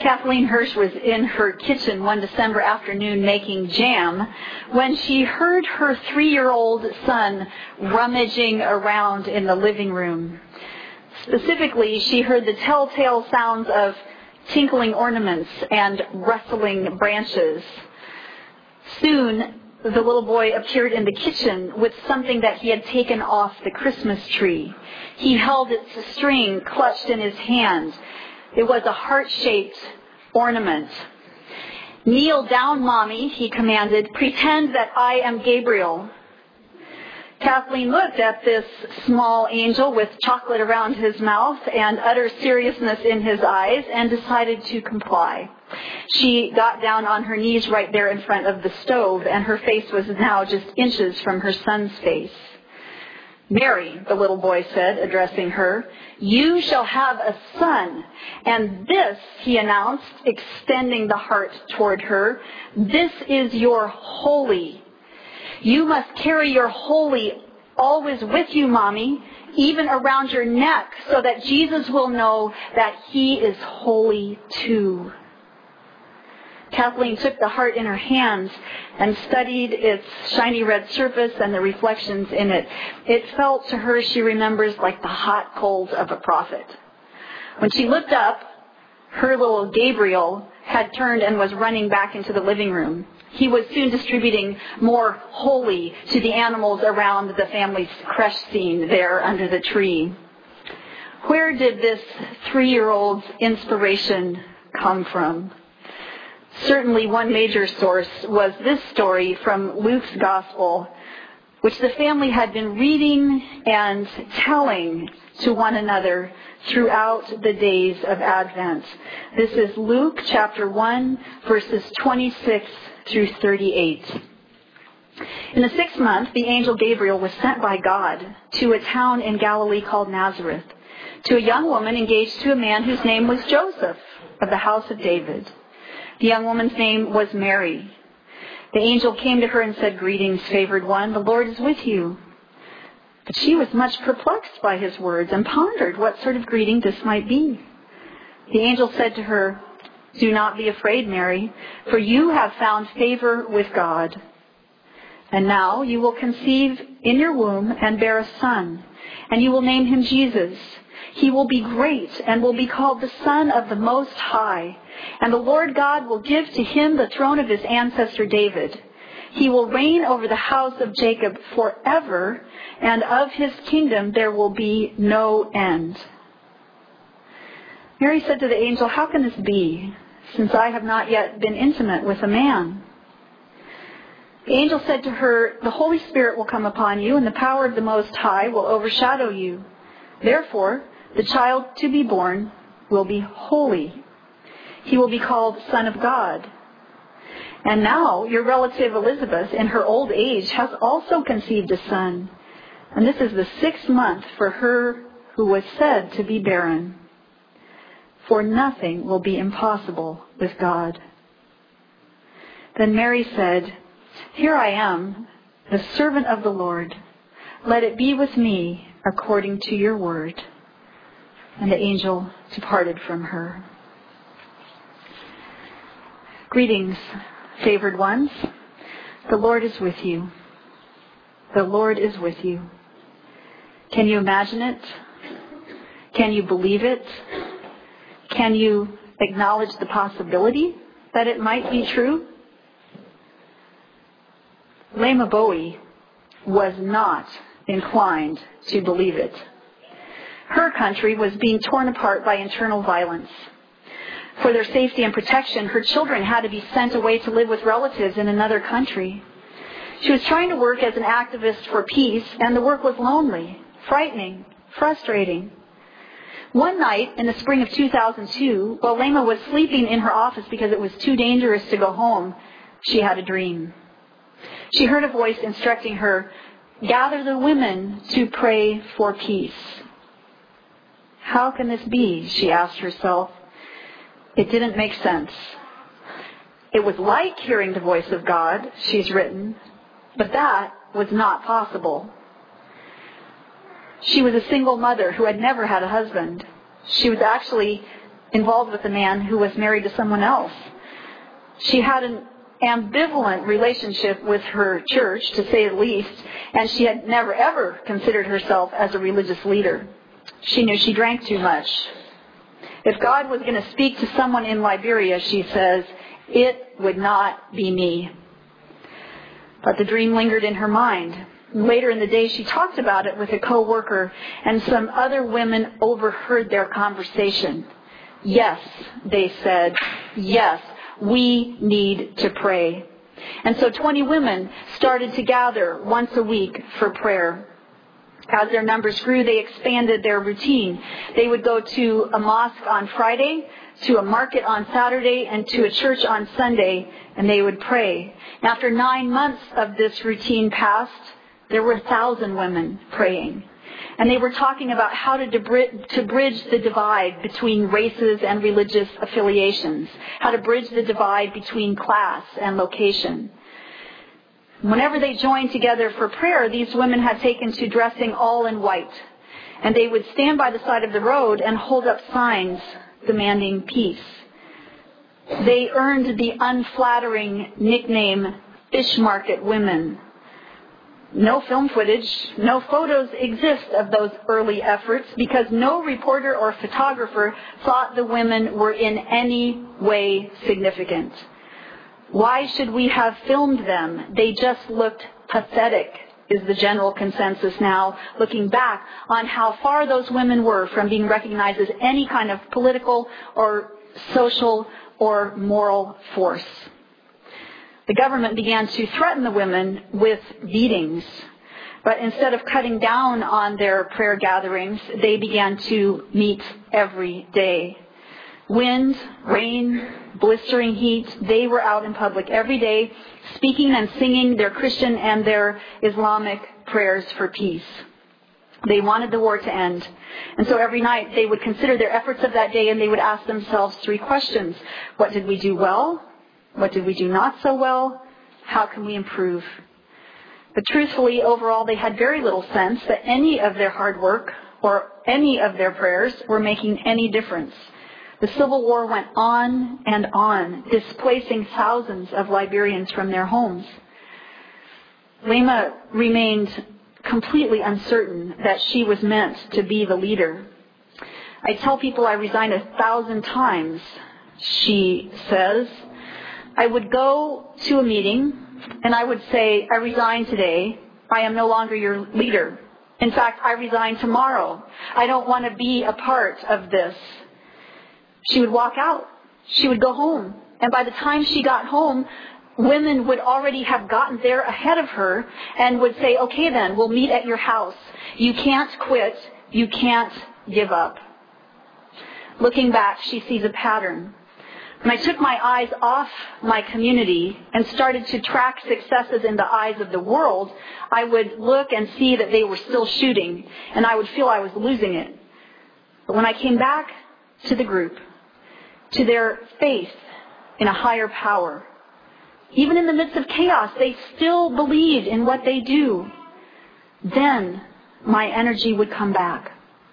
Kathleen Hirsch was in her kitchen one December afternoon making jam when she heard her 3-year-old son rummaging around in the living room. Specifically, she heard the telltale sounds of tinkling ornaments and rustling branches. Soon, the little boy appeared in the kitchen with something that he had taken off the Christmas tree. He held its string clutched in his hand. It was a heart-shaped ornament. "Kneel down, Mommy," he commanded. "Pretend that I am Gabriel." Kathleen looked at this small angel with chocolate around his mouth and utter seriousness in his eyes and decided to comply. She got down on her knees right there in front of the stove, and her face was now just inches from her son's face. "Mary," the little boy said, addressing her, "you shall have a son. And this," he announced, extending the heart toward her, "this is your holy. You must carry your holy always with you, Mommy, even around your neck, so that Jesus will know that he is holy too." Kathleen took the heart in her hands and studied its shiny red surface and the reflections in it. It felt to her, she remembers, like the hot coals of a prophet. When she looked up, her little Gabriel had turned and was running back into the living room. He was soon distributing more holy to the animals around the family's creche scene there under the tree. Where did this 3-year-old's inspiration come from? Certainly one major source was this story from Luke's Gospel, which the family had been reading and telling to one another throughout the days of Advent. This is Luke chapter 1, verses 26 through 38. In the 6th month, the angel Gabriel was sent by God to a town in Galilee called Nazareth, to a young woman engaged to a man whose name was Joseph, of the house of David. The young woman's name was Mary. The angel came to her and said, "Greetings, favored one, the Lord is with you." But she was much perplexed by his words and pondered what sort of greeting this might be. The angel said to her, "Do not be afraid, Mary, for you have found favor with God. And now you will conceive in your womb and bear a son, and you will name him Jesus. He will be great and will be called the Son of the Most High. And the Lord God will give to him the throne of his ancestor David. He will reign over the house of Jacob forever, and of his kingdom there will be no end." Mary said to the angel, "How can this be, since I have not yet been intimate with a man?" The angel said to her, "The Holy Spirit will come upon you, and the power of the Most High will overshadow you. Therefore, the child to be born will be holy. He will be called Son of God. And now your relative Elizabeth, in her old age, has also conceived a son. And this is the 6th month for her who was said to be barren. For nothing will be impossible with God." Then Mary said, "Here I am, the servant of the Lord. Let it be with me according to your word." And the angel departed from her. Greetings, favored ones. The Lord is with you. The Lord is with you. Can you imagine it? Can you believe it? Can you acknowledge the possibility that it might be true? Lema Bowie was not inclined to believe it. Her country was being torn apart by internal violence. For their safety and protection, her children had to be sent away to live with relatives in another country. She was trying to work as an activist for peace, and the work was lonely, frightening, frustrating. One night in the spring of 2002, while Lema was sleeping in her office because it was too dangerous to go home, she had a dream. She heard a voice instructing her, "Gather the women to pray for peace." How can this be? She asked herself. It didn't make sense. It was like hearing the voice of God, she's written, but that was not possible. She was a single mother who had never had a husband. She was actually involved with a man who was married to someone else. She had an ambivalent relationship with her church, to say the least, and she had never, ever considered herself as a religious leader. She knew she drank too much. If God was going to speak to someone in Liberia, she says, it would not be me. But the dream lingered in her mind. Later in the day, she talked about it with a co-worker, and some other women overheard their conversation. Yes, they said, yes, we need to pray. And so 20 women started to gather once a week for prayer. As their numbers grew, they expanded their routine. They would go to a mosque on Friday, to a market on Saturday, and to a church on Sunday, and they would pray. And after 9 months of this routine passed, there were 1,000 women praying. And they were talking about how to bridge the divide between races and religious affiliations, how to bridge the divide between class and location. Whenever they joined together for prayer, these women had taken to dressing all in white. And they would stand by the side of the road and hold up signs demanding peace. They earned the unflattering nickname Fish Market Women. No film footage, no photos exist of those early efforts because no reporter or photographer thought the women were in any way significant. Why should we have filmed them? They just looked pathetic, is the general consensus now, looking back on how far those women were from being recognized as any kind of political or social or moral force. The government began to threaten the women with beatings. But instead of cutting down on their prayer gatherings, they began to meet every day. Wind, rain, blistering heat, they were out in public every day, speaking and singing their Christian and their Islamic prayers for peace. They wanted the war to end. And so every night they would consider their efforts of that day and they would ask themselves 3 questions. What did we do well? What did we do not so well? How can we improve? But truthfully, overall, they had very little sense that any of their hard work or any of their prayers were making any difference. The Civil War went on and on, displacing thousands of Liberians from their homes. Lema remained completely uncertain that she was meant to be the leader. I tell people I resigned 1,000 times, she says. I would go to a meeting and I would say, I resign today. I am no longer your leader. In fact, I resign tomorrow. I don't want to be a part of this. She would walk out. She would go home. And by the time she got home, women would already have gotten there ahead of her and would say, okay then, we'll meet at your house. You can't quit. You can't give up. Looking back, she sees a pattern. When I took my eyes off my community and started to track successes in the eyes of the world, I would look and see that they were still shooting, and I would feel I was losing it. But when I came back to the group, to their faith in a higher power, even in the midst of chaos, they still believed in what they do. Then my energy would come back.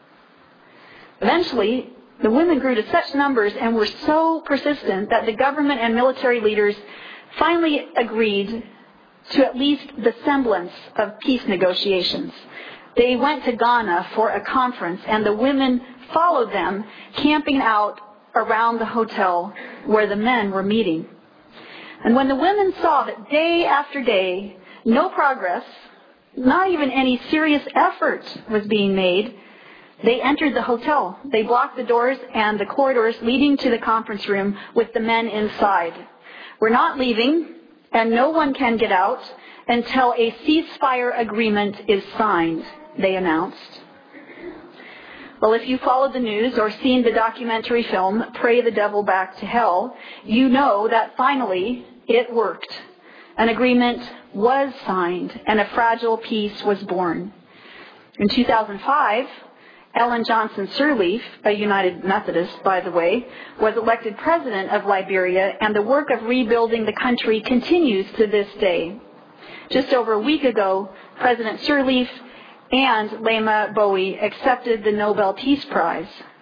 Eventually, the women grew to such numbers and were so persistent that the government and military leaders finally agreed to at least the semblance of peace negotiations. They went to Ghana for a conference, and the women followed them, camping out around the hotel where the men were meeting. And when the women saw that day after day, no progress, not even any serious effort was being made, they entered the hotel. They blocked the doors and the corridors leading to the conference room with the men inside. We're not leaving, and no one can get out until a ceasefire agreement is signed, they announced. Well, if you followed the news or seen the documentary film, Pray the Devil Back to Hell, you know that finally it worked. An agreement was signed and a fragile peace was born. In 2005, Ellen Johnson Sirleaf, a United Methodist, by the way, was elected president of Liberia, and the work of rebuilding the country continues to this day. Just over a week ago, President Sirleaf and Lema Bowie accepted the Nobel Peace Prize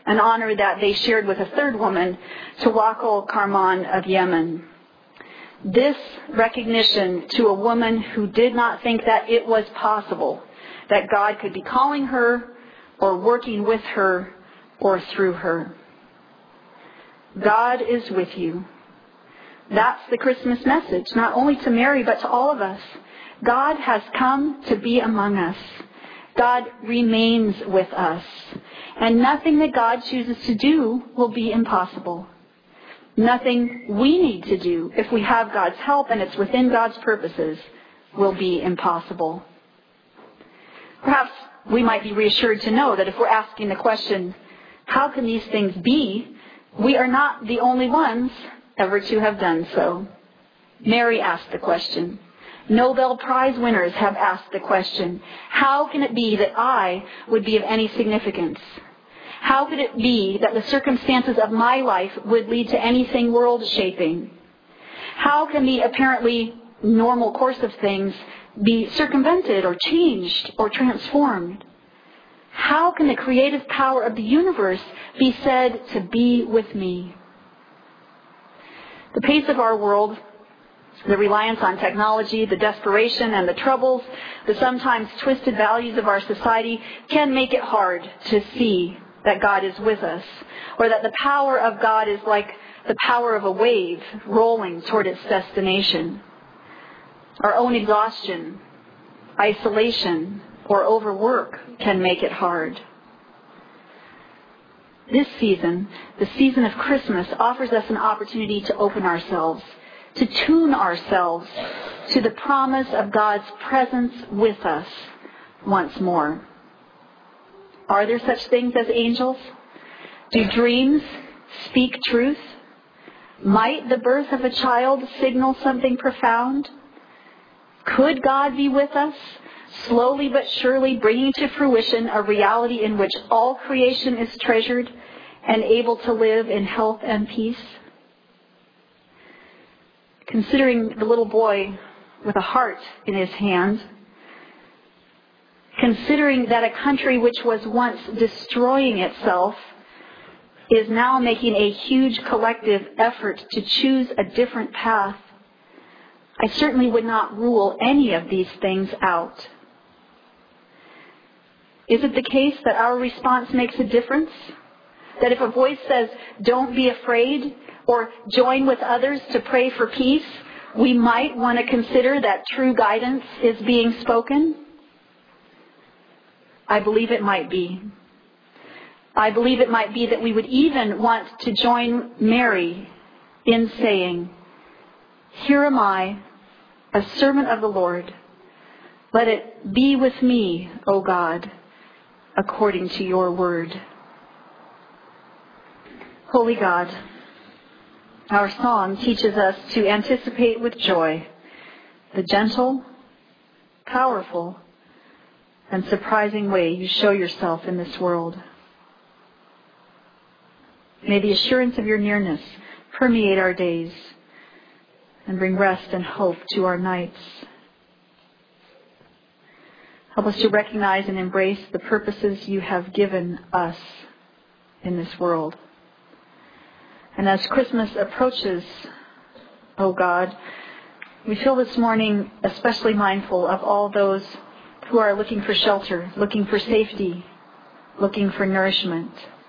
an honor that they shared with a third woman, Tawakkol Karman of Yemen. This recognition to a woman who did not think that it was possible, that God could be calling her or working with her or through her. God is with you. That's the Christmas message, not only to Mary, but to all of us. God has come to be among us. God remains with us. And nothing that God chooses to do will be impossible. Nothing we need to do, if we have God's help and it's within God's purposes, will be impossible. Perhaps we might be reassured to know that if we're asking the question, how can these things be? We are not the only ones ever to have done so. Mary asked the question. Nobel Prize winners have asked the question, how can it be that I would be of any significance? How could it be that the circumstances of my life would lead to anything world-shaping? How can the apparently normal course of things be circumvented or changed or transformed? How can the creative power of the universe be said to be with me? The pace of our world, the reliance on technology, the desperation and the troubles, the sometimes twisted values of our society can make it hard to see that God is with us, or that the power of God is like the power of a wave rolling toward its destination. Our own exhaustion, isolation, or overwork can make it hard. This season, the season of Christmas, offers us an opportunity to open ourselves, to tune ourselves to the promise of God's presence with us once more. Are there such things as angels? Do dreams speak truth? Might the birth of a child signal something profound? Could God be with us, slowly but surely bringing to fruition a reality in which all creation is treasured and able to live in health and peace? Considering the little boy with a heart in his hand, considering that a country which was once destroying itself is now making a huge collective effort to choose a different path, I certainly would not rule any of these things out. Is it the case that our response makes a difference? That if a voice says, don't be afraid, or join with others to pray for peace, we might want to consider that true guidance is being spoken? I believe it might be. I believe it might be that we would even want to join Mary in saying, here am I, a servant of the Lord. Let it be with me, O God, according to your word. Holy God, our song teaches us to anticipate with joy the gentle, powerful, and surprising way you show yourself in this world. May the assurance of your nearness permeate our days and bring rest and hope to our nights. Help us to recognize and embrace the purposes you have given us in this world. And as Christmas approaches, O God, we feel this morning especially mindful of all those who are looking for shelter, looking for safety, looking for nourishment.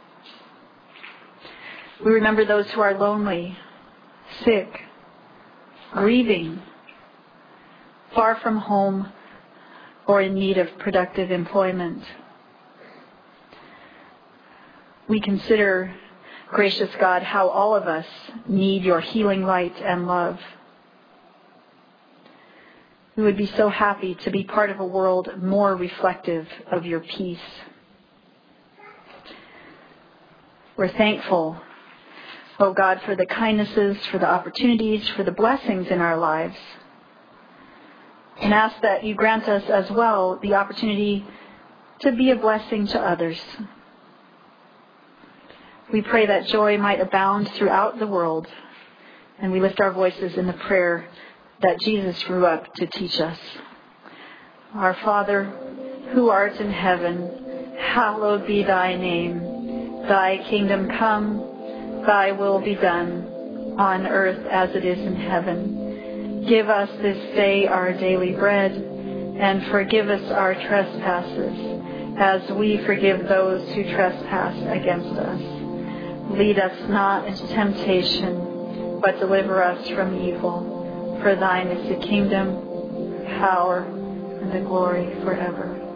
We remember those who are lonely, sick, grieving, far from home, or in need of productive employment. We consider, gracious God, how all of us need your healing light and love. We would be so happy to be part of a world more reflective of your peace. We're thankful, oh God, for the kindnesses, for the opportunities, for the blessings in our lives. And ask that you grant us as well the opportunity to be a blessing to others. We pray that joy might abound throughout the world, and we lift our voices in the prayer that Jesus grew up to teach us. Our Father, who art in heaven, hallowed be thy name. Thy kingdom come, thy will be done, on earth as it is in heaven. Give us this day our daily bread, and forgive us our trespasses, as we forgive those who trespass against us. Lead us not into temptation, but deliver us from evil. For thine is the kingdom, power, and the glory forever.